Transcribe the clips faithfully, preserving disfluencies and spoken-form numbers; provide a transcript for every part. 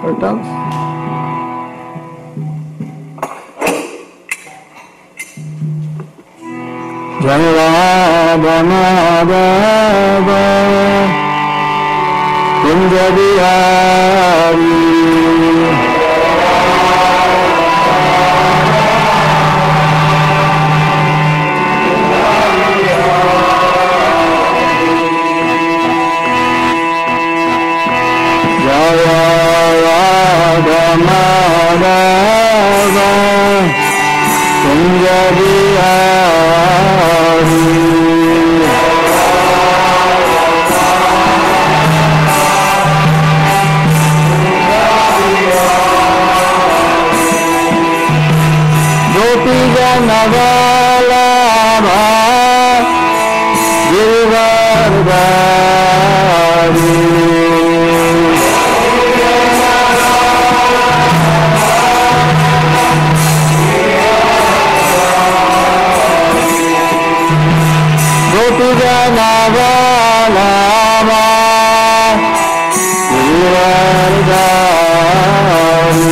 Turtles. Janavanadava Kunjabihari Jaya Radhamadava Kunjabihari Navallabha Girivardhari Gopika Navallabha Girivardhari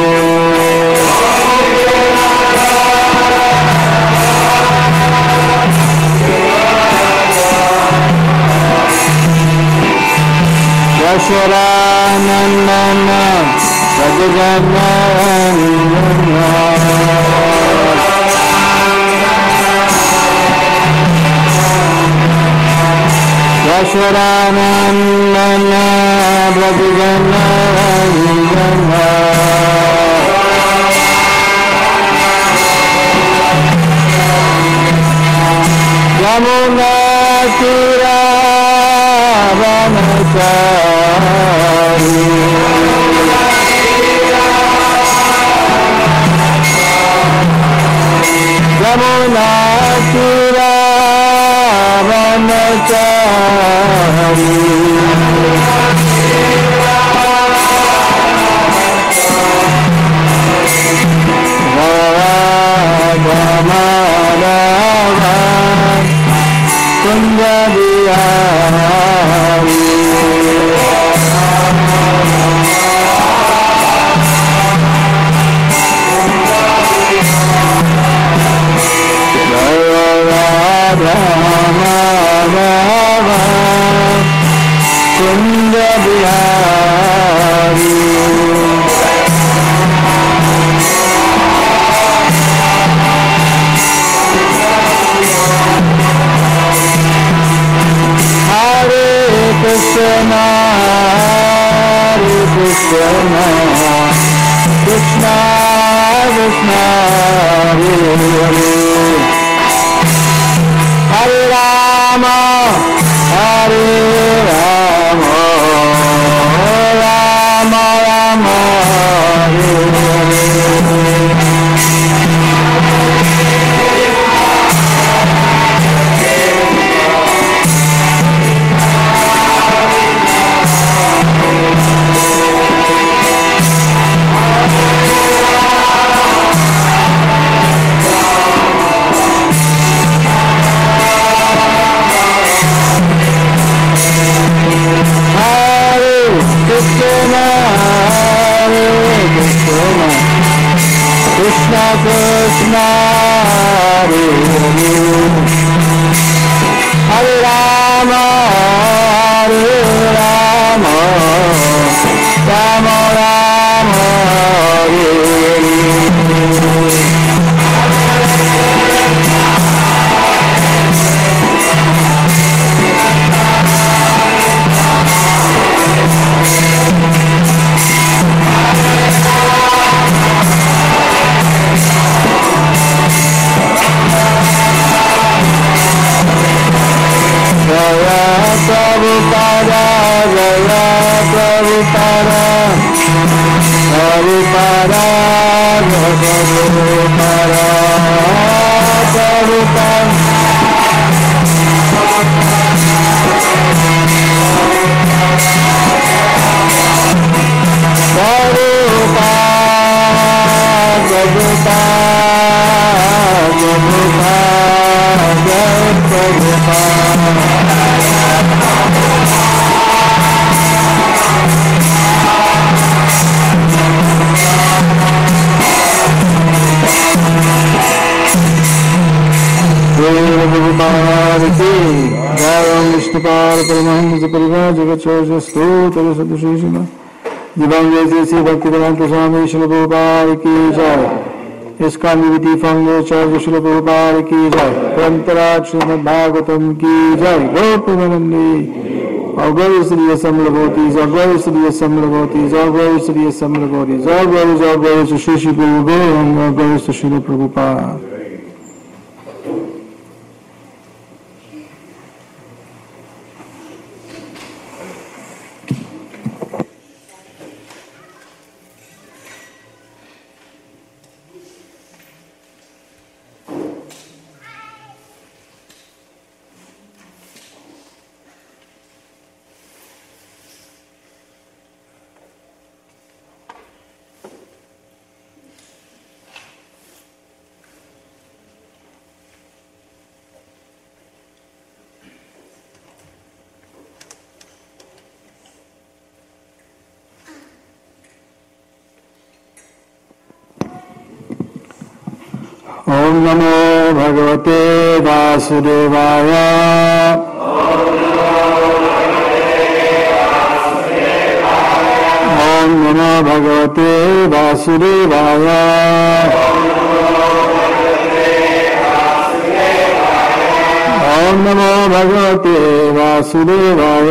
Yashodanandana Rajagannandana Yashodanandana Rajagannandana Yamuna Tira Vanachari Yamuna Tira Vanachari Radhamadava Kunjabihari Jaya Radhamadava Kunjabihari Krishna, Hare Krishna, Krishna Krishna, Hare Hare, Hare Rama, Hare Rama, Rama Rama, Hare Hare. Krishna Krishna, Hare Hare, Hare Rama, Hare Rama, Rama Rama, Hare Prabhupada, Jaya Prabhupada, Prabhupada, Prabhupada, Prabhupada. तथास्तु। चलो सतुश्री श्रीमद दिव्यांग जय श्री भक्तिवेदांत स्वामी श्रील प्रभुपाद की जय। इसका निविधि फंगोचार्य श्रील प्रभुपाद की जय। परंपराग श्रीमद् भागवतम की जय। गौ प्रेमानंदी अगौर श्री समलभूति जगौर श्री समलभूति जगौर श्री समलभूति जगौर जगौर श्री श्री प्रभु गौर गौर श्री प्रभुपाद। ओम नमो भगवते वासुदेवाय। ओम नमो भगवते वासुदेवाय। ओम नमो भगवते वासुदेवाय।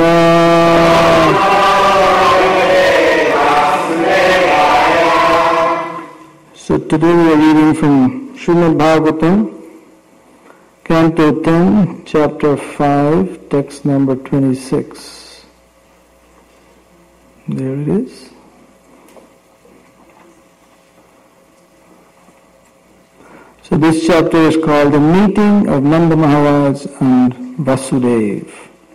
So today we are reading from Srimad Bhagavatam, Canto ten, Chapter five, text number twenty-six. There it is. So this chapter is called The Meeting of Nanda Maharaj and Vasudeva.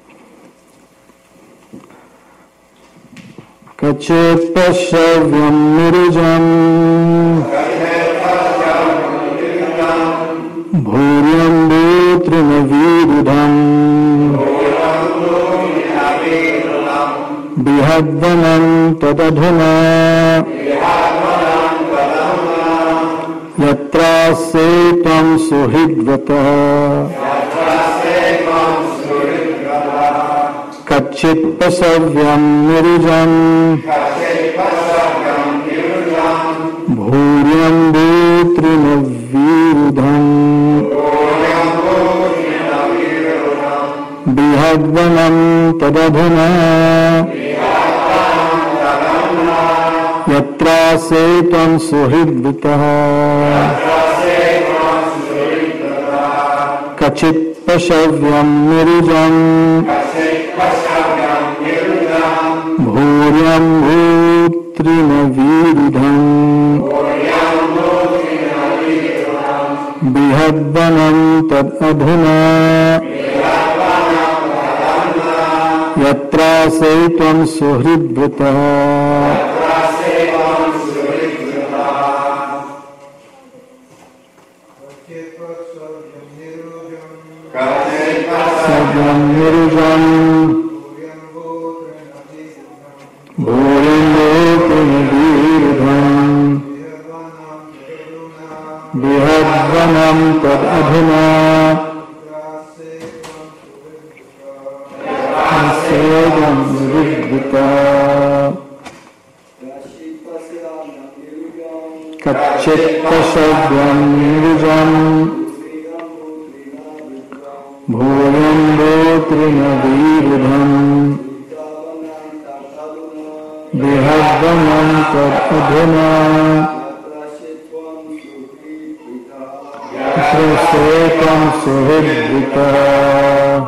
Kachet pashavyam nirujam Bhuryam bhutrinavirudham Bihadvanam tadadhuna Yatra setam suhidvata Kachit pasavyam nirujam Bhuryam bhutrinavirudham Bihadvanam tadadhuna Yatra setam suhidvitah Kachit pashavyam nirujam Bhuryam bhutrinavirudham Bihadvanam tadadhuna Yatra setam suhridvitah. Savyam nirujam Bhuryam bhutrinavirudham Bihadvanam tadadhuna Savyam nirujam Kachit pasavyam nirujam Bhuryam bhutrinavirudham Bihadvanam tadadhuna Setam suhidvitah.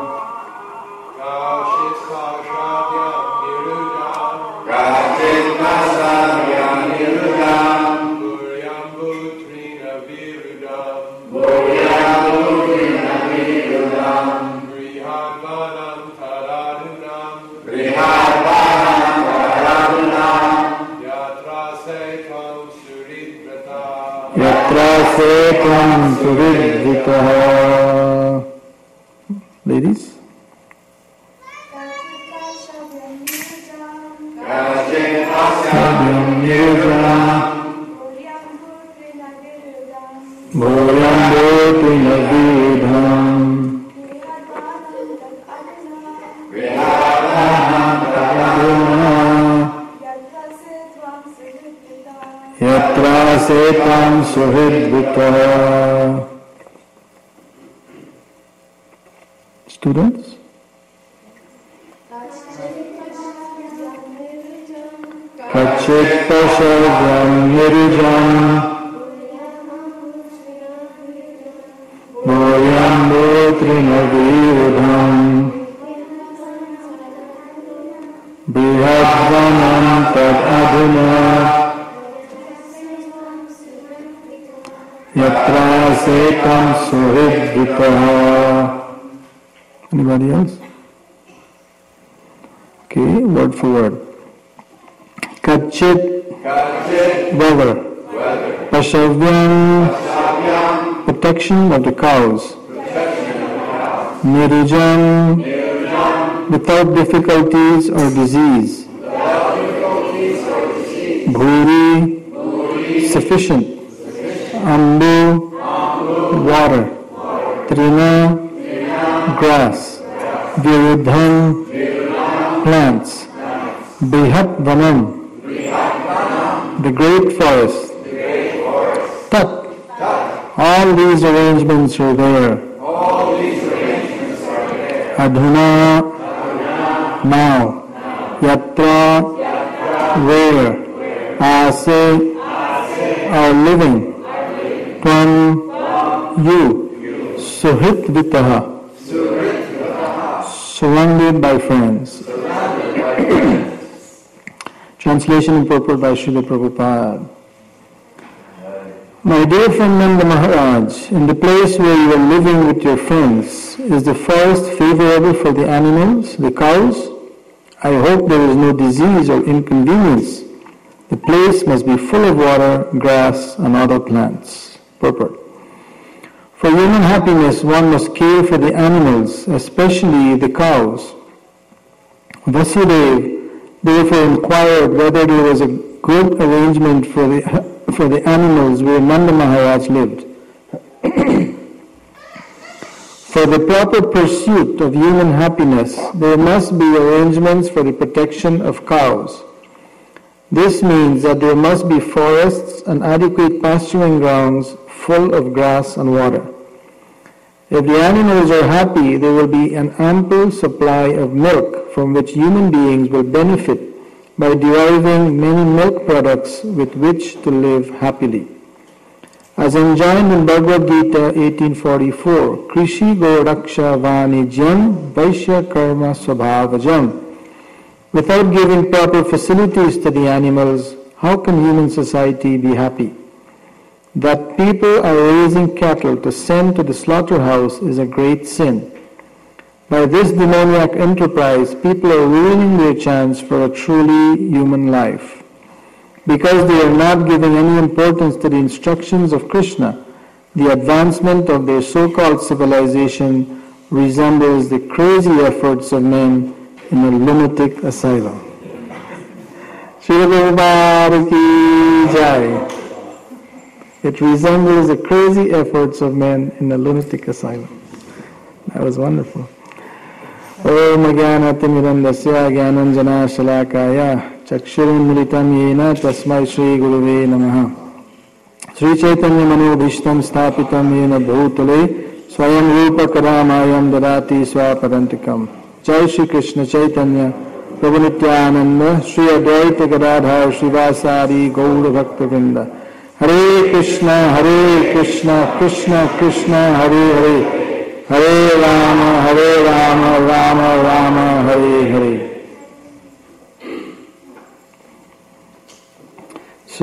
Setam suhidvitah. Ladies. Savyam nirujam Bhuryam bhutrinavirudham Bihadvanam tadadhuna setam suhridvita. Students? Kachit pashavyam nirijam Voyam Botrinavirudham Brihadvanam tad adhuna Yatra setam suhridvitaha. Anybody else? Okay, word for word. Kachit, weather. Pashavyam, protection of the cows. Nirijam, without difficulties or disease. Bhuri, sufficient. Ambu, water. Trina, grass. Virudham, plants. Brihat Vanam, the great forest. Tat, all these arrangements are there. Adhuna, now. Yatra, where. Ase, are living. Tvam, you. Suhit Vitaha, surrounded by friends. Translation and purport by Srila Prabhupada. My dear friend Nanda Maharaj, in the place where you are living with your friends, is the forest favorable for the animals, the cows? I hope there is no disease or inconvenience. The place must be full of water, grass, and other plants. Purport. For human happiness, one must care for the animals, especially the cows. Vasudev therefore inquired whether there was a good arrangement for the for the animals where Nanda Maharaj lived. For the proper pursuit of human happiness, there must be arrangements for the protection of cows. This means that there must be forests and adequate pasturing grounds full of grass and water. If the animals are happy, there will be an ample supply of milk from which human beings will benefit by deriving many milk products with which to live happily. As enjoined in Bhagavad Gita eighteen forty-four, Krishi Goraksha Vanijyam Vaishya Karma Swabhavajam. Without giving proper facilities to the animals, how can human society be happy? That people are raising cattle to send to the slaughterhouse is a great sin. By this demoniac enterprise, people are ruining their chance for a truly human life. Because they are not giving any importance to the instructions of Krishna, the advancement of their so-called civilization resembles the crazy efforts of men in a lunatic asylum. Srila Prabhupada ki jai. It resembles the crazy efforts of men in a lunatic asylum. That was wonderful. Om Jnanatimidandasya Jnananjana Shalakaya Chakshurimilitam Yena Tasmai Shri Guruve Namaha. Sri Chaitanya Manobhishtam Sthapitam Yena Bhutale Swayam Rupa Karamayam Dadati Swapadantikam. Jai Shri Krishna Chaitanya Prabhu Nityananda Shri Advaita Gadadhar Srivasari Gaura Bhakta Vrinda. Hare Krishna, Hare Krishna, Krishna Krishna, Hare Hare, Hare Rama, Hare Rama, Rama Rama, Hare Hare. So,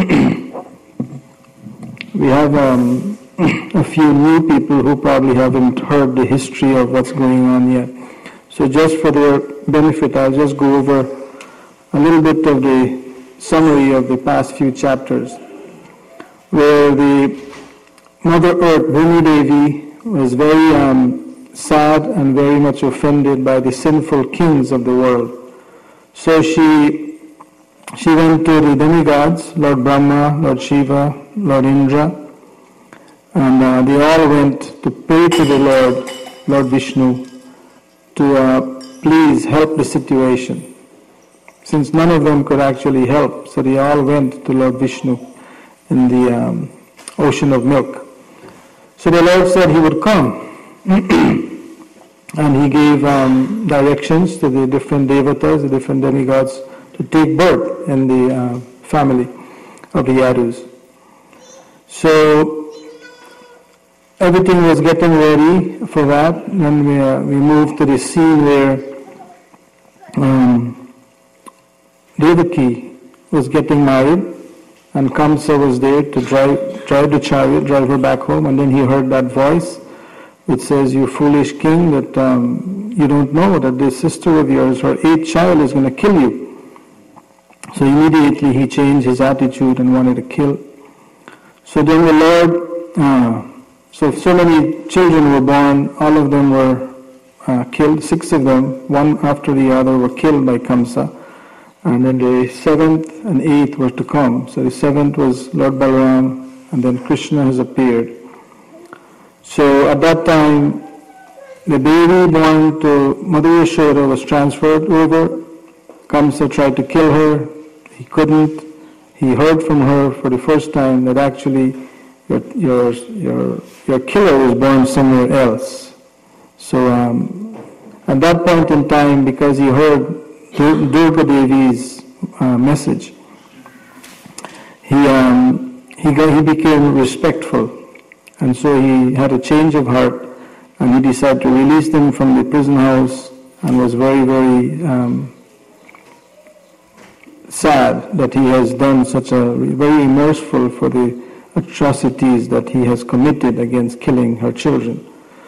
we have um, a few new people who probably haven't heard the history of what's going on yet. So just for their benefit, I'll just go over a little bit of the summary of the past few chapters, where the Mother Earth, Bhumi Devi, was very um, sad and very much offended by the sinful kings of the world. So she she went to the demigods, Lord Brahma, Lord Shiva, Lord Indra, and uh, they all went to pray to the Lord, Lord Vishnu, to uh, please help the situation. Since none of them could actually help, so they all went to Lord Vishnu. in the um, ocean of milk. So the Lord said he would come. And he gave um, directions to the different devatas, the different demigods, to take birth in the uh, family of the Yadus. So everything was getting ready for that. Then we, uh, we moved to the scene where um, Devaki was getting married, and Kamsa was there to drive, drive the chariot, drive her back home, and then he heard that voice which says, "You foolish king, that um, you don't know that this sister of yours, her eighth child, is going to kill you." So immediately he changed his attitude and wanted to kill. So then the Lord, uh, so so many children were born, all of them were uh, killed, six of them, one after the other, were killed by Kamsa. And then the seventh and eighth were to come. So the seventh was Lord Balaram, and then Krishna has appeared. So at that time, the baby born to Mother Yashoda was transferred over. Kamsa tried to kill her. He couldn't. He heard from her for the first time that actually your your your, your killer was born somewhere else. So um, at that point in time, because he heard Durga Devi's uh, message, he um, he got, he became respectful. And so he had a change of heart, and he decided to release them from the prison house, and was very, very um, sad that he has done such a, very remorseful for the atrocities that he has committed against killing her children.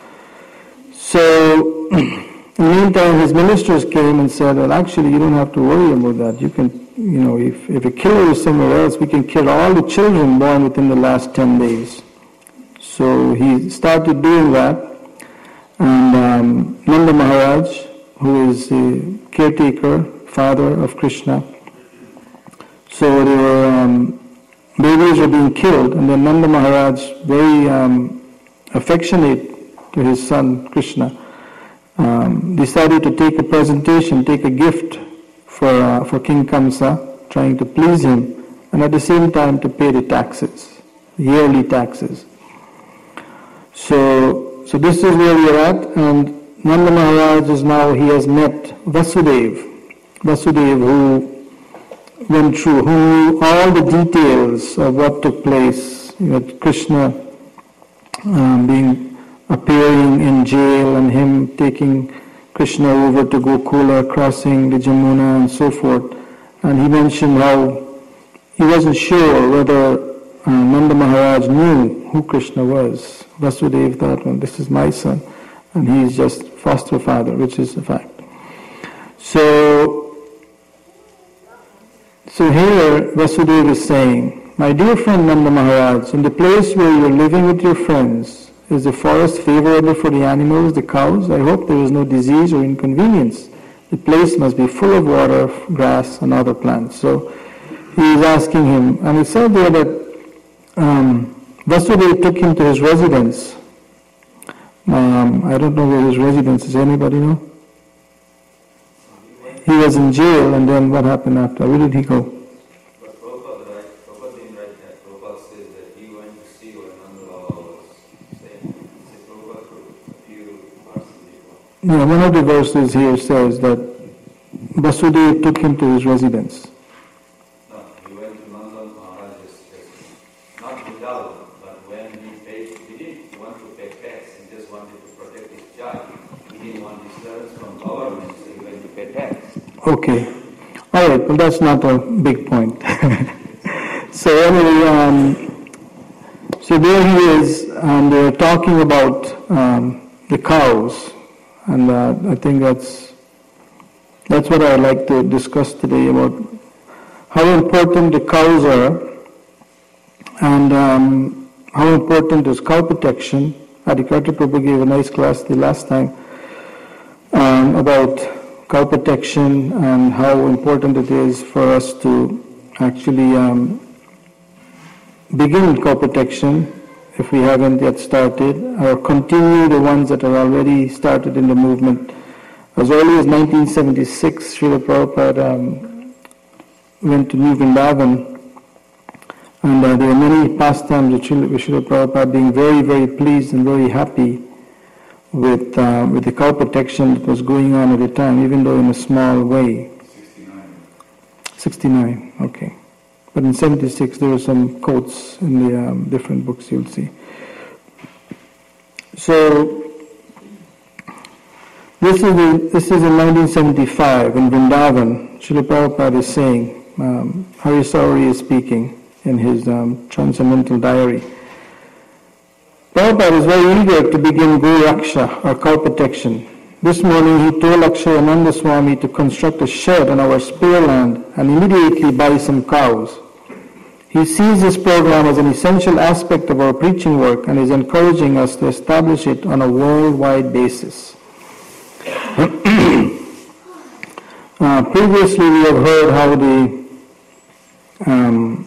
So, in the meantime, his ministers came and said, "Well, actually, you don't have to worry about that. You can, you know, if, if a killer is somewhere else, we can kill all the children born within the last ten days. So he started doing that, and um, Nanda Maharaj, who is the caretaker, father of Krishna, so there were um, babies were being killed, and then Nanda Maharaj, very um, affectionate to his son Krishna, um, decided to take a presentation, take a gift for uh, for King Kamsa, trying to please him, and at the same time to pay the taxes, yearly taxes. So, so this is where we are at, and Nanda Maharaj is now, he has met Vasudeva, Vasudeva who went through, who knew all the details of what took place, with Krishna um, being, appearing in jail, and him taking Krishna over to Gokula, crossing the Jamuna and so forth. And he mentioned how he wasn't sure whether uh, Nanda Maharaj knew who Krishna was. Vasudeva thought, well, this is my son, and he is just foster father, which is a fact. So, so here Vasudeva is saying, "My dear friend Nanda Maharaj, in the place where you are living with your friends, is the forest favorable for the animals, the cows? I hope there is no disease or inconvenience. The place must be full of water, grass, and other plants." So he is asking him, and it said there that um, Vasudeva took him to his residence. Um, I don't know where his residence is. Anybody know? He was in jail, and then what happened after? Where did he go? But Prabhupada, right, Prabhupada didn't write that. Prabhupada says that he went to see what Nanda Baba was saying. He said Prabhupada wrote a few verses before. Yeah, one of the verses here says that Vasudeva took him to his residence. No, he went to Nanda Maharaj's residence. Not without, but when he paid, he didn't want to pay tax, he just wanted to protect his child. He didn't want disturbance from government, so he went to pay tax. Okay. All right, well that's not a big point. So anyway, um, so there he is, and they're talking about um, the cows, and uh, I think that's that's what I'd like to discuss today, about how important the cows are, and um, how important is cow protection. Adhikari Prabhu gave a nice class the last time um, about cow protection and how important it is for us to actually um, begin cow protection if we haven't yet started, or continue the ones that are already started in the movement. As early as nineteen seventy-six, Srila Prabhupada um, went to New Vrindavan, And uh, there were many pastimes of Srila Prabhupada being very, very pleased and very happy with uh, with the cow protection that was going on at the time, even though in a small way. sixty-nine. sixty-nine, okay. But in seventy-six there were some quotes in the um, different books you'll see. So this is the, this is in nineteen seventy-five in Vrindavan. Srila Prabhupada is saying, um, Hari Sauri is speaking in his um, transcendental diary. Prabhupada is very eager to begin Go Raksha, or cow protection. This morning he told Akshayananda Swami to construct a shed on our spare land and immediately buy some cows. He sees this program as an essential aspect of our preaching work and is encouraging us to establish it on a worldwide basis. uh, previously we have heard how the um,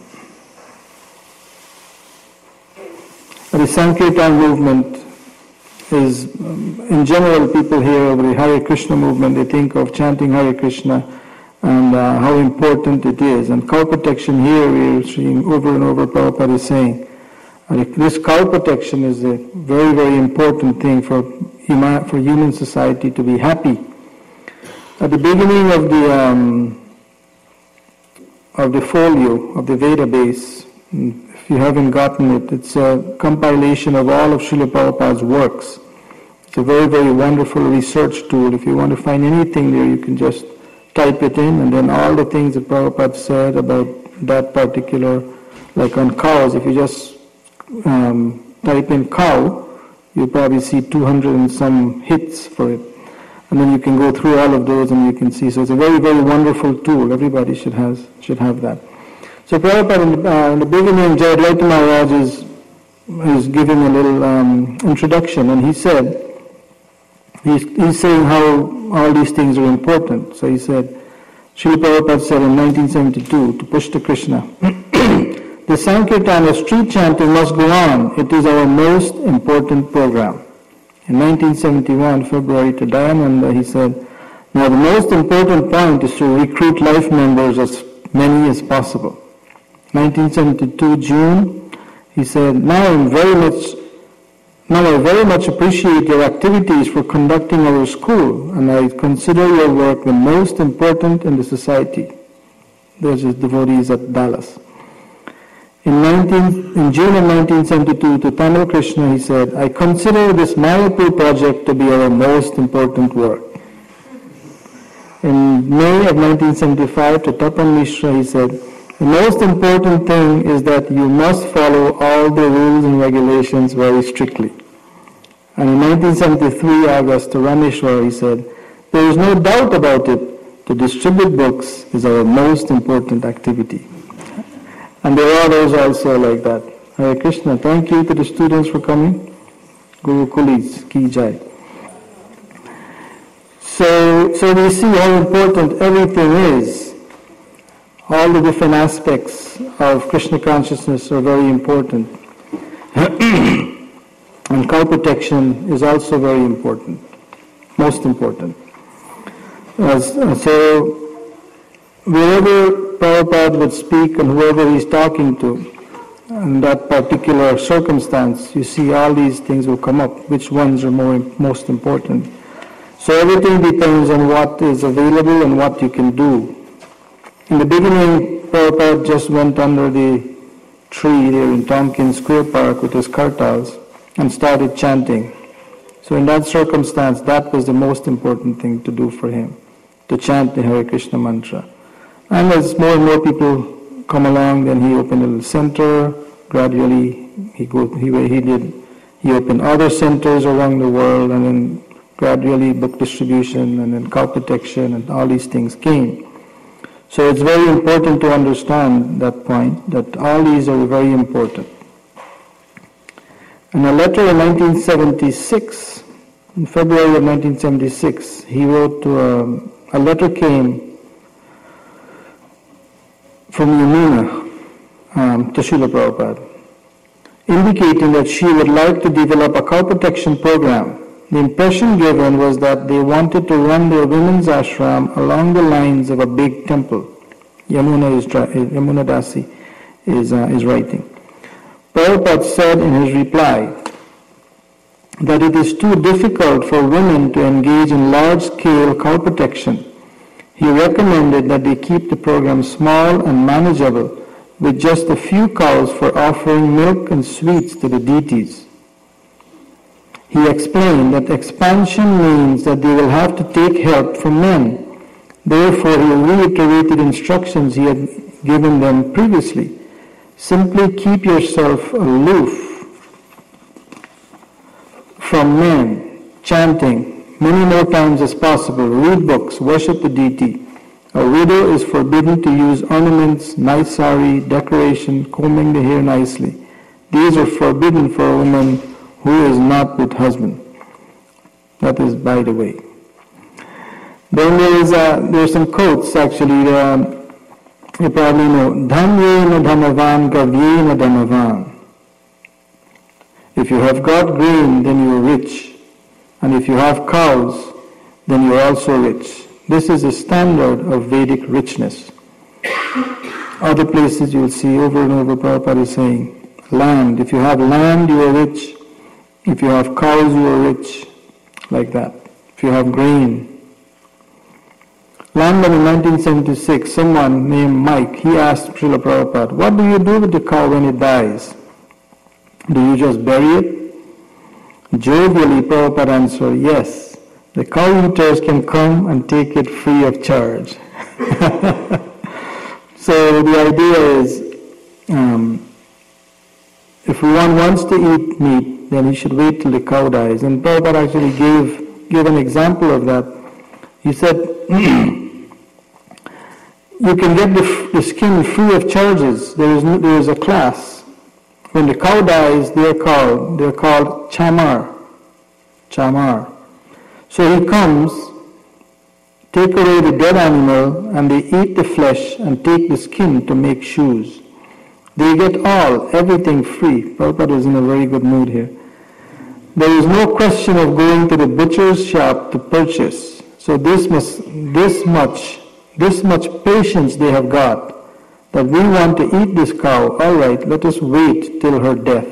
the Sankirtan movement is, um, in general, people hear of the Hare Krishna movement, they think of chanting Hare Krishna and uh, how important it is. And cow protection here, we are seeing over and over, Prabhupada is saying, uh, this cow protection is a very, very important thing for human, for human society to be happy. At the beginning of the um, of the folio of the Veda base, if you haven't gotten it, it's a compilation of all of Srila Prabhupada's works. It's a very, very wonderful research tool. If you want to find anything there, you can just type it in, and then all the things that Prabhupada said about that particular, like on cows, if you just um, type in cow, you'll probably see two hundred and some hits for it. And then you can go through all of those and you can see. So it's a very, very wonderful tool. Everybody should has should have that. So Prabhupada, in the, uh, in the beginning, Jayadvaita Maharaj is, is giving a little um, introduction, and he said, he's, he's saying how all these things are important. So he said, Srila Prabhupada said in nineteen seventy-two to Pushta Krishna, the Sankirtan or street chanting must go on. It is our most important program. In nineteen seventy-one, February, to Dayananda, he said, now the most important point is to recruit life members as many as possible. nineteen seventy-two, June, he said, now I'm very much, now I very much appreciate your activities for conducting our school, and I consider your work the most important in the society. There's his devotees at Dallas. In, nineteen, in June of nineteen seventy-two, to Tamil Krishna, he said, I consider this Mayapur project to be our most important work. In May of nineteen seventy-five, to Tapan Mishra, he said, the most important thing is that you must follow all the rules and regulations very strictly. And in nineteen seventy-three, August, to Rameshwar, he said, there is no doubt about it, to distribute books is our most important activity. And there are others also like that. Hare Krishna, thank you to the students for coming. Guru Kulis, Ki Jai. So, so we see how important everything is. All the different aspects of Krishna consciousness are very important. And cow protection is also very important, most important. As, so, wherever Prabhupada would speak and whoever he's talking to, in that particular circumstance, you see all these things will come up. Which ones are more most important? So everything depends on what is available and what you can do. In the beginning, Prabhupada just went under the tree there in Tompkins Square Park with his kartals and started chanting. So in that circumstance, that was the most important thing to do for him, to chant the Hare Krishna mantra. And as more and more people come along, then he opened a little center. Gradually, he go, he he did he opened other centers around the world, and then gradually book distribution, and then cow protection, and all these things came. So it's very important to understand that point, that all these are very important. In a letter in nineteen seventy-six, in February of nineteen seventy-six, he wrote to a, a letter came from Yamuna um, to Srila Prabhupada, indicating that she would like to develop a cow protection program. The impression given was that they wanted to run their women's ashram along the lines of a big temple. Yamuna is Yamuna Dasi is, uh, is writing. Prabhupada said in his reply that it is too difficult for women to engage in large-scale cow protection. He recommended that they keep the program small and manageable with just a few cows for offering milk and sweets to the deities. He explained that expansion means that they will have to take help from men. Therefore, he reiterated instructions he had given them previously. Simply keep yourself aloof from men, chanting many more times as possible, read books, worship the deity. A widow is forbidden to use ornaments, nice sari, decoration, combing the hair nicely. These are forbidden for a woman who is not with husband. That is by the way. Then there is a, there are some quotes actually. Um, you probably know. Dhanyena dhanavan gavyena dhanavan. If you have got grain, then you are rich. And if you have cows, then you are also rich. This is a standard of Vedic richness. Other places you will see over and over Prabhupada is saying, land. If you have land, you are rich. If you have cows, you are rich. Like that. If you have grain. London in nineteen seventy-six, someone named Mike, he asked Srila Prabhupada, what do you do with the cow when it dies? Do you just bury it? Jovially, Prabhupada answered, yes. The cow eaters can come and take it free of charge. So the idea is, um, if one wants to eat meat, then he should wait till the cow dies. And Prabhupada actually gave, gave an example of that. He said, you can get the, the skin free of charges. There is, there is a class. When the cow dies, they are called, they are called chamar. Chamar. So he comes, take away the dead animal, and they eat the flesh and take the skin to make shoes. They get all, everything free. Prabhupada is in a very good mood here. There is no question of going to the butcher's shop to purchase. So this must, this much, this much patience they have got, that we want to eat this cow. All right, let us wait till her death.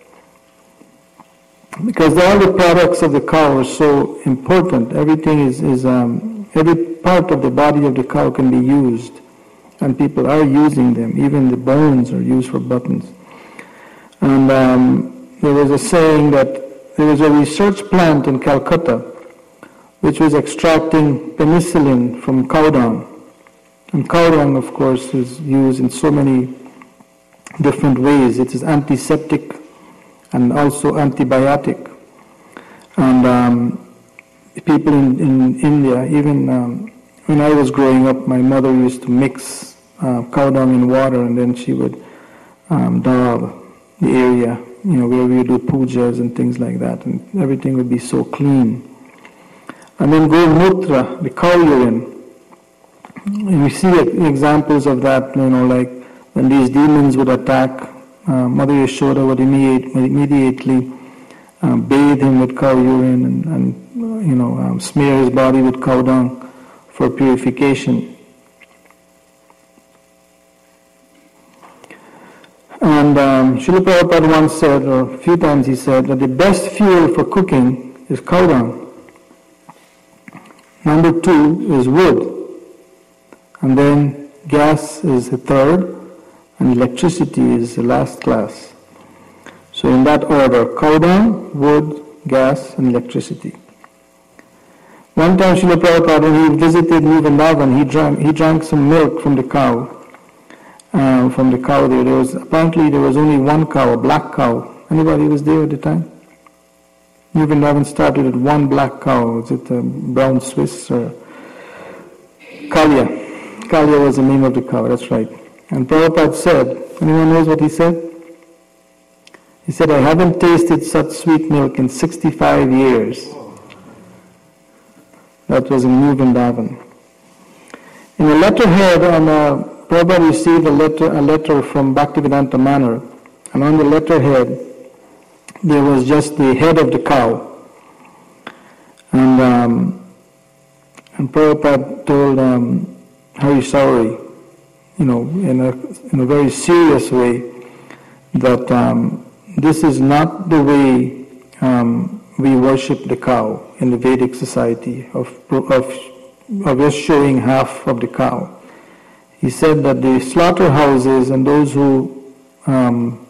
Because all the products of the cow are so important. Everything is, is um, every part of the body of the cow can be used. And people are using them. Even the bones are used for buttons. And um, there was a saying that there was a research plant in Calcutta which was extracting penicillin from cow dung. And cow dung, of course, is used in so many different ways. It is antiseptic and also antibiotic. And um, people in, in India, even um, when I was growing up, my mother used to mix uh, cow dung in water, and then she would um, dab the area, you know, where we would do pujas and things like that, and everything would be so clean. And then Gomutra, the cow urine. And we see examples of that, you know, like when these demons would attack, uh, Mother Yashoda would immediate, immediately uh, bathe him with cow urine and, and you know, um, smear his body with cow dung for purification. And um, Srila Prabhupada once said, or a few times he said, that the best fuel for cooking is cow dung. Number two is wood. And then gas is the third, and electricity is the last class. So in that order, cow dung, wood, gas, and electricity. One time Srila Prabhupada, when he visited New Vrindavan, he drank, he drank some milk from the cow. Uh, from the cow there. There was, apparently there was only one cow, a black cow. Anybody was there at the time? New Vrindavan started with one black cow. Was it a brown Swiss or Kalia? Kalia was the name of the cow, that's right. And Prabhupada said, anyone knows what he said? He said, I haven't tasted such sweet milk in sixty-five years. That was in New Vrindavan. In a letterhead, on a, Prabhupada received a letter, a letter from Bhaktivedanta Manor, and on the letterhead there was just the head of the cow. And um, and Prabhupada told um, Hari Sauri, you know, in a, in a very serious way, that um, this is not the way um, we worship the cow in the Vedic society, of, of, of just showing half of the cow. He said that the slaughterhouses and those who um,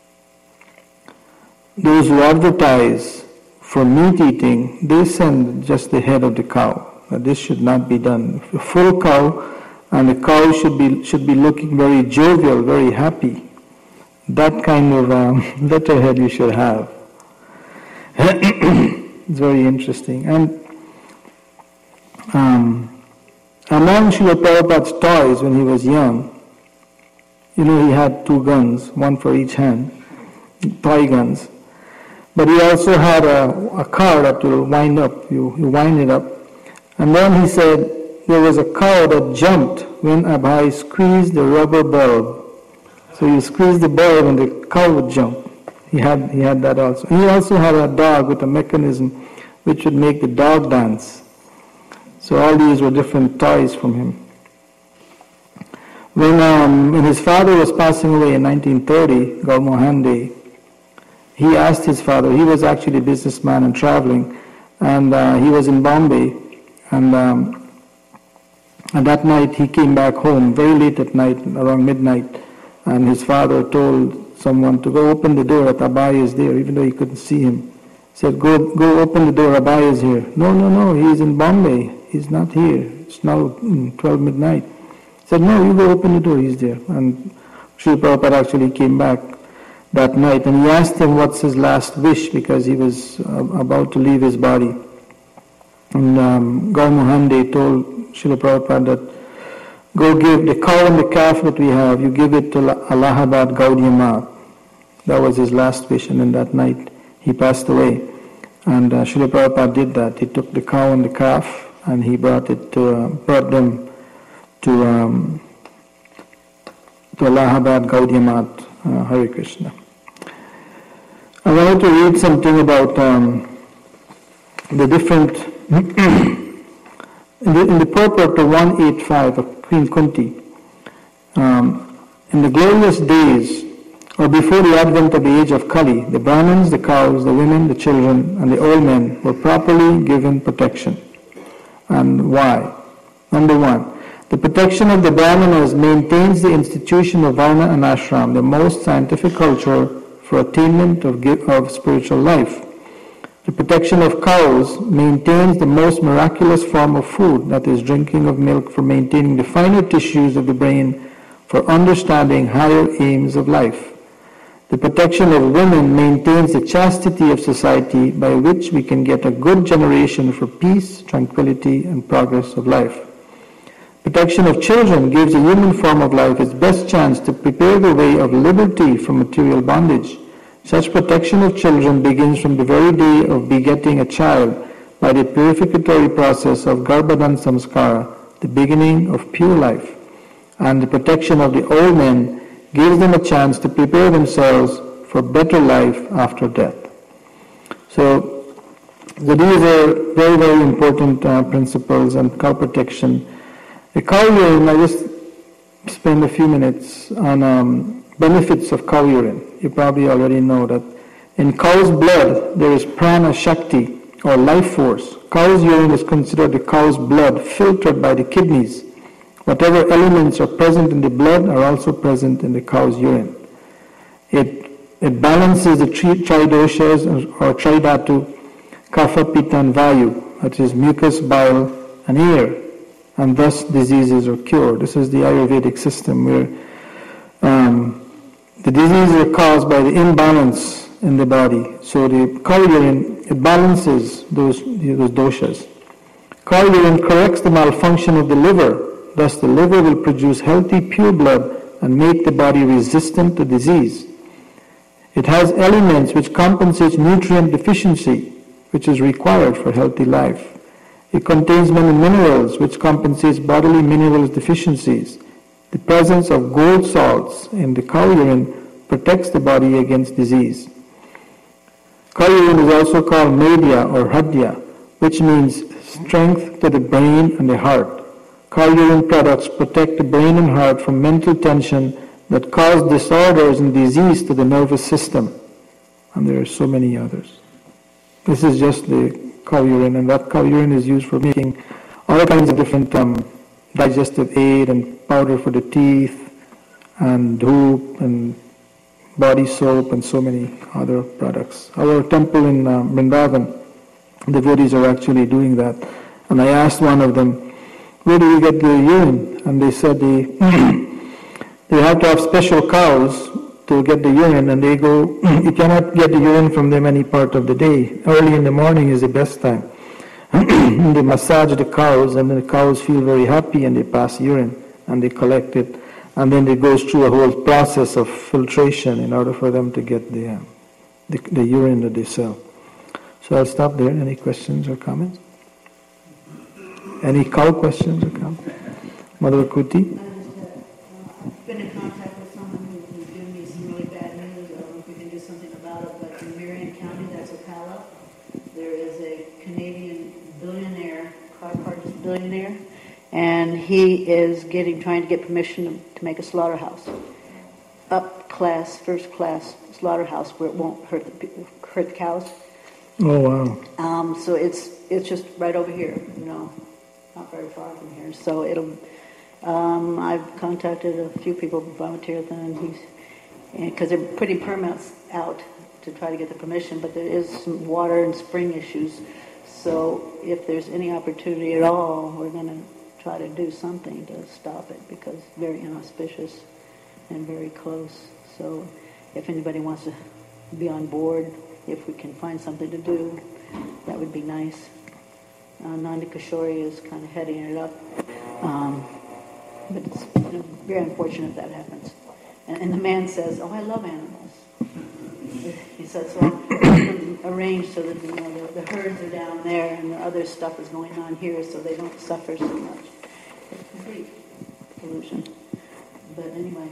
those who advertise for meat eating, they send just the head of the cow. That this should not be done. A full cow, and the cow should be should be looking very jovial, very happy. That kind of um, letterhead you should have. It's very interesting. And um, among Srila Prabhupada's toys when he was young, you know, he had two guns, one for each hand, toy guns. But he also had a, a car that will wind up. You, you wind it up. And then he said there was a cow that jumped when Abhay squeezed the rubber bulb. So you squeeze the bulb and the cow would jump. He had he had that also. And he also had a dog with a mechanism which would make the dog dance. So all these were different toys from him. When um, when his father was passing away in nineteen thirty, Gaumahande, he asked his father, he was actually a businessman and traveling, and uh, he was in Bombay, and um, and that night he came back home very late at night, around midnight, and his father told someone to go open the door, that Abhay is there, even though he couldn't see him. He said, go go open the door, Abhay is here. No, no, no, he's in Bombay, he's not here, it's now twelve midnight. He said, no, you go open the door, he's there. And Srila Prabhupada actually came back that night, and he asked him what's his last wish, because he was uh, about to leave his body. And um, Gaumahande told Srila Prabhupada that, go give the cow and the calf that we have, you give it to Allahabad Gaudiya Math. That was his last wish, and then that night he passed away. And uh, Srila Prabhupada did that. He took the cow and the calf, and he brought it to, uh, brought them to um, to Allahabad Gaudiya Math. Uh, Hare Krishna. I wanted to read something about um, the different, in, the, in the purport to one eighty-five of Queen Kunti, um, in the glorious days, or before the advent of the age of Kali, the Brahmins, the cows, the women, the children, and the old men were properly given protection. And why? Number one, the protection of the Brahmanas maintains the institution of Varna and Ashram, the most scientific culture for attainment of, of spiritual life. The protection of cows maintains the most miraculous form of food, that is, drinking of milk, for maintaining the finer tissues of the brain, for understanding higher aims of life. The protection of women maintains the chastity of society, by which we can get a good generation for peace, tranquility, and progress of life. Protection of children gives the human form of life its best chance to prepare the way of liberty from material bondage. Such protection of children begins from the very day of begetting a child by the purificatory process of Garbhadan Samskara, the beginning of pure life. And the protection of the old men gives them a chance to prepare themselves for better life after death. So, so these are very, very important uh, principles and cow protection. The cow urine, I just spend a few minutes on um, benefits of cow urine. You probably already know that in cow's blood there is prana shakti, or life force. Cow's urine is considered the cow's blood filtered by the kidneys. Whatever elements are present in the blood are also present in the cow's urine. It, it balances the tri, tridoshas, or, or tridhatu, kapha, pitta, and vayu, that is mucus, bile, and air, and thus diseases are cured. This is the Ayurvedic system where um, the diseases are caused by the imbalance in the body. So the cow urine, it balances those, those doshas. Cow urine corrects the malfunction of the liver. Thus the liver will produce healthy, pure blood and make the body resistant to disease. It has elements which compensate nutrient deficiency, which is required for healthy life. It contains many minerals which compensates bodily minerals deficiencies. The presence of gold salts in the cow urine protects the body against disease. Cow urine is also called medya or hadya, which means strength to the brain and the heart. Cow urine products protect the brain and heart from mental tension that cause disorders and disease to the nervous system. And there are so many others. This is just the cow urine, and that cow urine is used for making all kinds of different um, digestive aid and powder for the teeth and hoop and body soap and so many other products. Our temple in uh, Vrindavan, devotees are actually doing that. And I asked one of them, where do you get the urine? And they said they, they have to have special cows to get the urine, and they go, you cannot get the urine from them any part of the day. Early in the morning is the best time. They massage the cows, and the cows feel very happy, and they pass urine, and they collect it. And then it goes through a whole process of filtration in order for them to get the, uh, the, the urine that they sell. So I'll stop there. Any questions or comments? Any cow questions or comments? Mother Kuti? I've been in contact with someone who was giving me some really bad news. I don't know if we can do something about it, but in Marion County, that's Ocala, there is a Canadian billionaire, car purchase billionaire, and he is getting, trying to get permission to, to make a slaughterhouse. Up class, first class slaughterhouse where it won't hurt the, people, hurt the cows. Oh, wow. Um, so it's it's just right over here, you know, not very far from here. So it'll, um, I've contacted a few people who volunteer with them, and he's, because they're putting permits out to try to get the permission, but there is some water and spring issues. So if there's any opportunity at all, we're going to try to do something to stop it, because it's very inauspicious and very close. So if anybody wants to be on board, if we can find something to do, that would be nice. Uh, Nandi Kishori is kind of heading it up. Um, but it's, you know, very unfortunate that happens. And, and the man says, oh, I love animals. He says, so I arrange so that, you know, the, the herds are down there and the other stuff is going on here so they don't suffer so much. It's complete illusion. But anyway.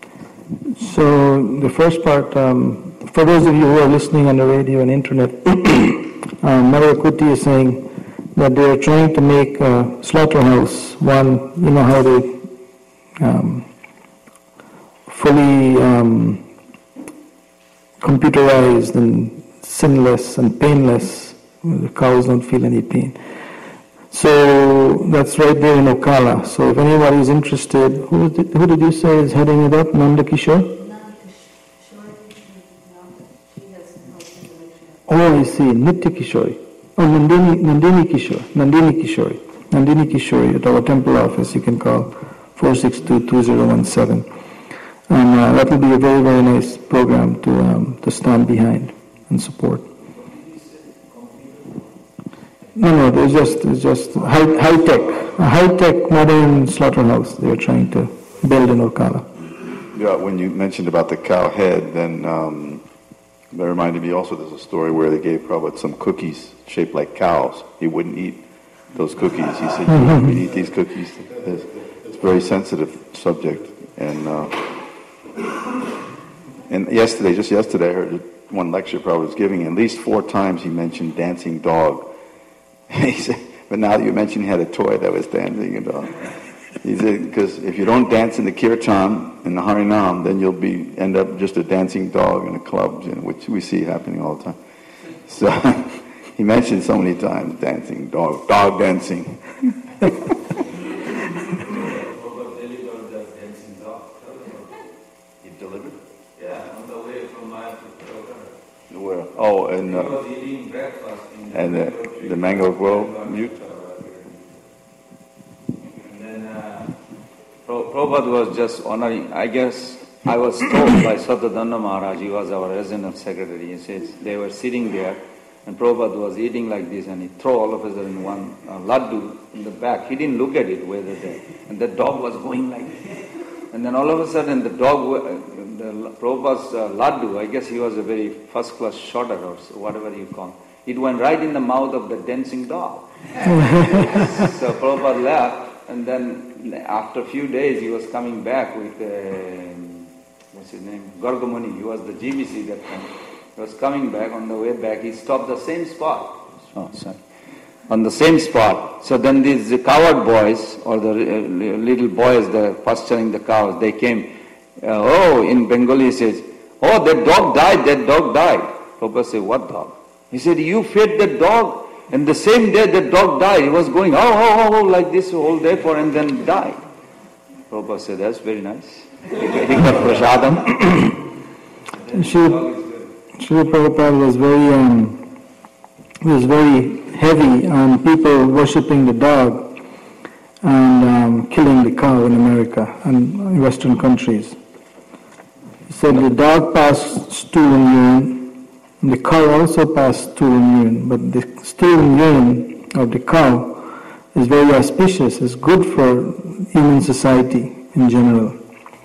So the first part, um, for those of you who are listening on the radio and internet, um, Mother Kuti is saying that they are trying to make a slaughterhouse, one, you know how they um, fully um, computerized and sinless and painless. The cows don't feel any pain. So that's right there in Ocala. So if anybody is interested, who did, who did you say is heading it up? Nanda Kishore? Oh, I see. Nitya Kishori. Oh, Nandini, Nandini Kishore. Nandini Kishori. Nandini Kishori at our temple office. You can call four six two, two zero one seven. And uh, that will be a very, very nice program to um, to stand behind and support. No, no, it's just it's just high, high tech, a high tech modern slaughterhouse they are trying to build in Ocala. Yeah, when you mentioned about the cow head, then um, that reminded me also. There's a story where they gave Prabhupada some cookies shaped like cows. He wouldn't eat those cookies. He said, "You mm-hmm. can eat these cookies." It's, it's a very sensitive subject, and uh, and yesterday, just yesterday, I heard one lecture Prabhupada was giving. At least four times he mentioned dancing dog. He said, but now that you mentioned he had a toy that was dancing a dog. He said, because if you don't dance in the kirtan, in the Harinam, then you'll be end up just a dancing dog in the clubs, you know, which we see happening all the time. So he mentioned so many times, dancing dog, dog dancing. He delivered? Yeah, on the way from Maya to Kolkata. Where? Oh, and uh, he was eating breakfast in the and the, the mango grove mute. And then uh, Prabhupada was just honoring, I guess, I was told by Satadanda Maharaj, he was our resident secretary, he says they were sitting there and Prabhupada was eating like this and he threw all of a sudden one uh, laddu in the back. He didn't look at it whether the, and the dog was going like this. And then all of a sudden the dog, uh, the Prabhupada's uh, laddu, I guess he was a very first class shotter or whatever you call it. It went right in the mouth of the dancing dog. So Prabhupada left, and then after a few days he was coming back with, uh, what's his name, Gargamuni. He was the G B C that time. He was coming back. On the way back he stopped the same spot. Oh, sorry. on the same spot. So then these coward boys, or the uh, little boys, the pasturing the cows, they came, uh, oh, in Bengali he says, oh, that dog died, that dog died. Prabhupada said, what dog? He said, you fed that dog, and the same day that dog died. He was going, oh, oh, oh, oh, like this all day for, and then died. Prabhupada said, that's very nice. He got prasadam. Srila Srila Prabhupada was very, um, was very heavy on people worshipping the dog and um, killing the cow in America and Western countries. He said the dog passed stool and urine, and the cow also passed stool and urine, but the stool and urine of the cow is very auspicious, it's good for human society in general.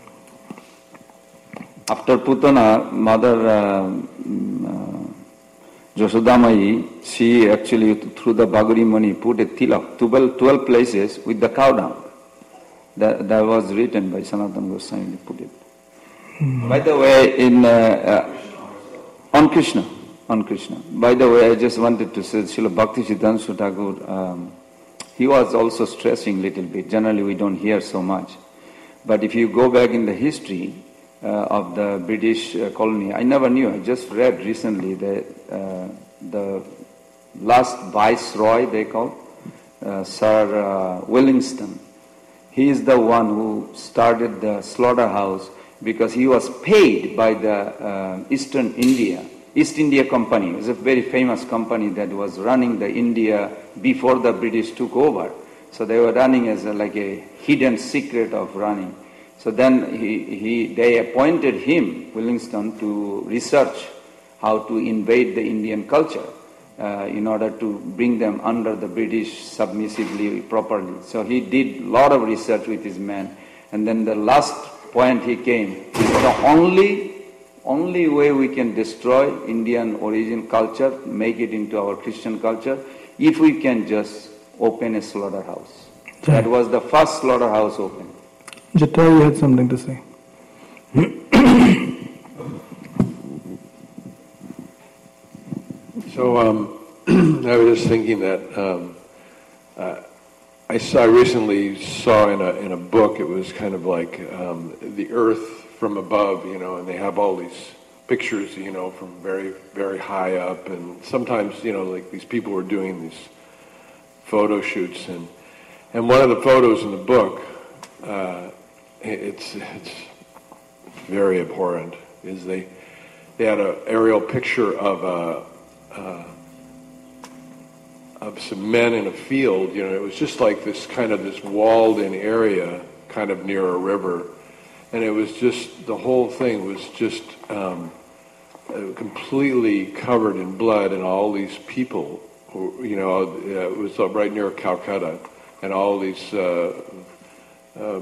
After Putana, mother uh, uh, Josodamayi, she actually through the Bhagavati Muni put a tilak, twelve, twelve places with the cow dung. That, that was written by Sanatana Goswami, put it. Mm-hmm. By the way, in uh, uh, on Krishna, on Krishna. By the way, I just wanted to say, Srila Bhaktisiddhanta Thakur, um, he was also stressing a little bit. Generally, we don't hear so much. But if you go back in the history uh, of the British uh, colony, I never knew. I just read recently that uh, the last viceroy, they call, uh, Sir uh, Willingston, he is the one who started the slaughterhouse because he was paid by the uh, Eastern India, East India Company. It was a very famous company that was running the India before the British took over. So they were running as a, like a hidden secret of running. So then he, he, they appointed him, Willingston, to research how to invade the Indian culture uh, in order to bring them under the British submissively, properly. So he did a lot of research with his men. And then the last point he came, the only, only way we can destroy Indian origin culture, make it into our Christian culture, if we can just open a slaughterhouse. That was the first slaughterhouse opened. Jata, you had something to say. So um, I was just thinking that um, uh, I saw I recently saw in a in a book, it was kind of like um, the Earth from above, you know, and they have all these pictures, you know, from very very high up, and sometimes, you know, like these people were doing these photo shoots, and and one of the photos in the book, uh, it's it's very abhorrent. Is they they had an aerial picture of a. Uh, of some men in a field, you know, it was just like this kind of this walled-in area, kind of near a river, and it was just, the whole thing was just um, uh, completely covered in blood, and all these people, who, you know, uh, it was right near Calcutta, and all these, uh, uh,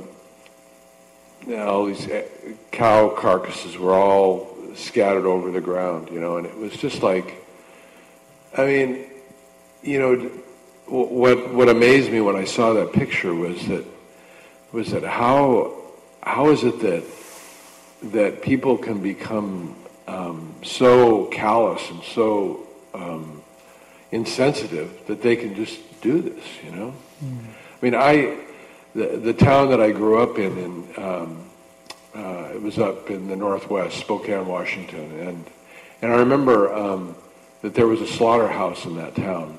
you know, all these cow carcasses were all scattered over the ground, you know, and it was just like, I mean, you know, what what amazed me when I saw that picture was that was that how how is it that that people can become um, so callous and so um, insensitive that they can just do this, you know? Mm. I mean, I the the town that I grew up in, in um, uh, it was up in the Northwest, Spokane, Washington, and and I remember. Um, that there was a slaughterhouse in that town,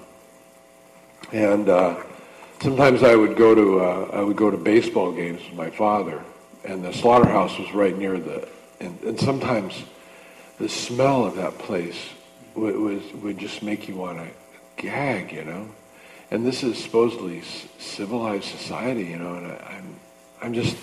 and uh, sometimes I would go to uh, I would go to baseball games with my father, and the slaughterhouse was right near the, and, and sometimes the smell of that place would, was would just make you want to gag, you know. And this is supposedly civilized society, you know, and I, I'm I'm just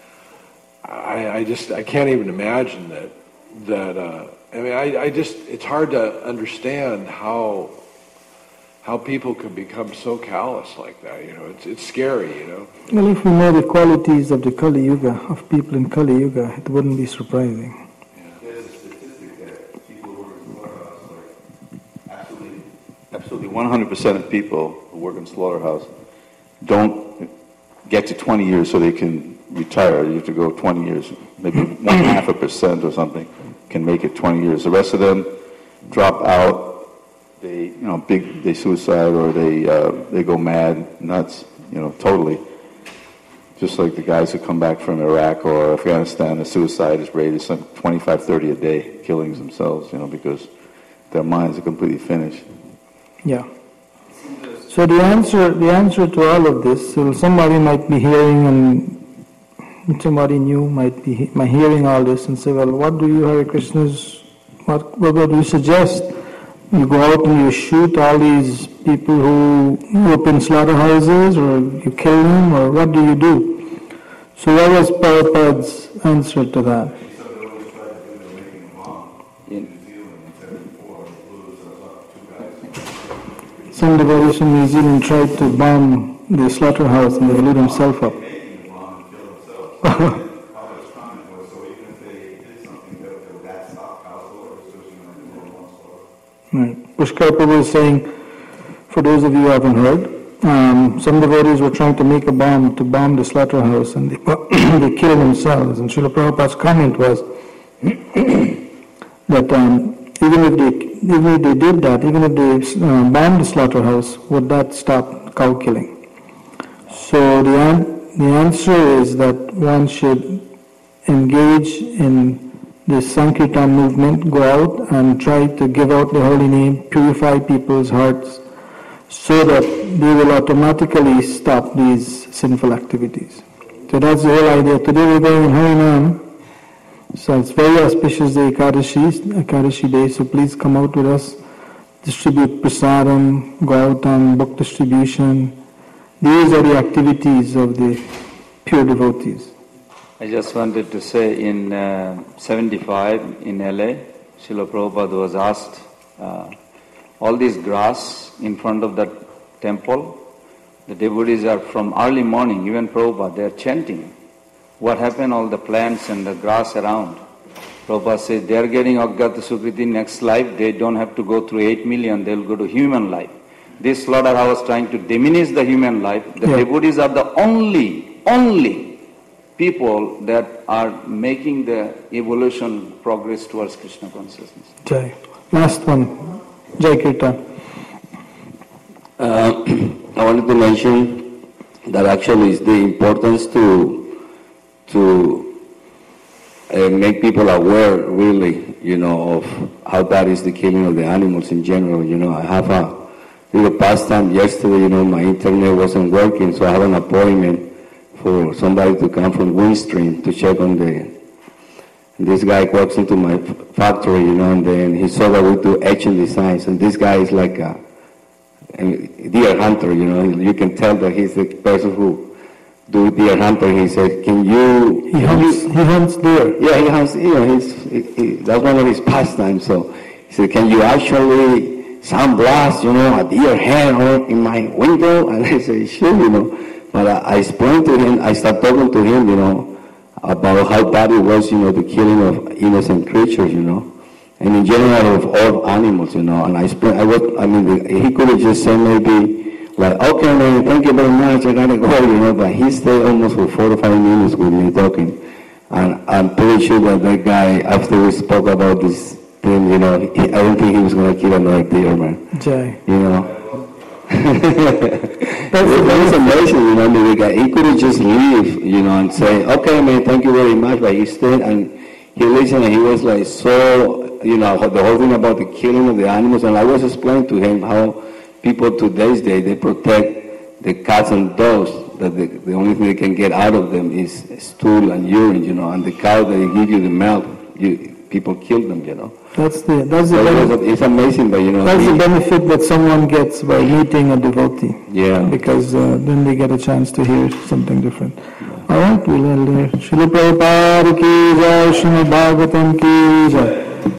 I, I just I can't even imagine that that. Uh, I mean, I, I just, it's hard to understand how how people can become so callous like that, you know. It's it's scary, you know. Well, if we know the qualities of the Kali Yuga, of people in Kali Yuga, it wouldn't be surprising. Yeah. There's a statistic that people who work in slaughterhouse, like absolutely, absolutely one hundred percent of people who work in slaughterhouse don't get to twenty years so they can retire. You have to go twenty years, maybe one half a percent or something can make it twenty years. The rest of them drop out they, you know, big, they suicide or they uh, they go mad, nuts, you know, totally. Just like the guys who come back from Iraq or Afghanistan, the suicide is rate is some twenty-five, thirty a day, killings themselves, you know, because their minds are completely finished. Yeah. So the answer, the answer to all of this, so somebody might be hearing and somebody new might be he- might hearing all this and say, well, what do you, Hare Krishnas, what, what would you suggest? You go out and you shoot all these people who open slaughterhouses, or you kill them, or what do you do? So what was Prabhupada's answer to that? Some devotees from New Zealand tried to bomb the slaughterhouse and they blew themselves up. Right. Pushkar Prabhu is saying, for those of you who haven't heard, um, some devotees were trying to make a bomb to bomb the slaughterhouse and they, they killed themselves. And Srila Prabhupada's comment was that um, even if they even if they did that, even if they uh, bombed the slaughterhouse, would that stop cow killing? So the an- the answer is that one should engage in the Sankirtan movement, go out and try to give out the holy name, purify people's hearts, so that they will automatically stop these sinful activities. So that's the whole idea. Today we're going in Harinam. So it's very auspicious day, Ekadashi, Ekadashi day, so please come out with us, distribute prasadam, go out on book distribution. These are the activities of the pure devotees. I just wanted to say in uh, seventy-five in L A, Srila Prabhupada was asked, uh, all this grass in front of that temple, the devotees are from early morning, even Prabhupada, they are chanting. What happened, all the plants and the grass around? Prabhupada says they are getting Agyata Sukriti next life, they don't have to go through eight million, they'll go to human life. This slaughterhouse trying to diminish the human life. The yeah. devotees are the only, only people that are making the evolution progress towards Krishna consciousness. Jai. Last one. Jai Kirtan. Uh, I wanted to mention that actually it's the importance to to uh, make people aware, really, you know, of how bad is the killing of the animals in general. You know, I have a little pastime yesterday, you know, my internet wasn't working, so I have an appointment for somebody to come from Windstream to check on the, this guy walks into my factory, you know, and then he saw that we do etching designs, and this guy is like a, a deer hunter, you know, you can tell that he's the person who do deer hunter. He said, can you... He hunts, he hunts deer. Yeah, he hunts, you know, he's, he, he, that's one of his pastimes. So he said, can you actually sandblast, you know, a deer head in my window? And I said, sure, you know. But I, I explained to him, I started talking to him, you know, about how bad it was, you know, the killing of innocent creatures, you know, and in general of all animals, you know. And I explained, I was, I mean, he could have just said maybe, like, okay, man, thank you very much, I gotta go, you know, but he stayed almost for four or five minutes with me talking. And I'm pretty sure that that guy, after we spoke about this thing, you know, he, I don't think he was gonna kill another deer, man. Jai. You know. That was amazing, you know, I mean, the guy, he could have just leave, you know, and say, okay, man, thank you very much, but he stayed and he listened and he was like so, you know, the whole thing about the killing of the animals, and I was explaining to him how people to this day, they protect the cats and dogs, that the, the only thing they can get out of them is stool and urine, you know, and the cow that they give you the milk, you, people kill them, you know. That's the that's the So benefit. it's amazing, but you know. That's he, the benefit that someone gets by meeting a devotee. Yeah. Because uh, then they get a chance to hear something different. All right, we'll end there. Srila Prabhupada ki jai, Srimad Bhagavatam ki jai.